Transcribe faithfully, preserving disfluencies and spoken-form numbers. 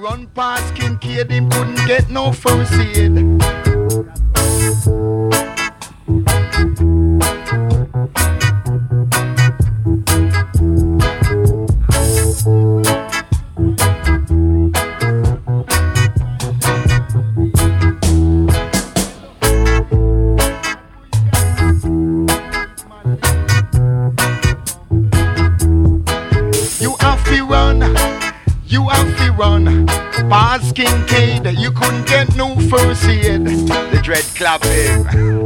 run past Kincaid, him couldn't get no first aid. You have to run past Kincaid, you couldn't get no first aid. The dread clapping.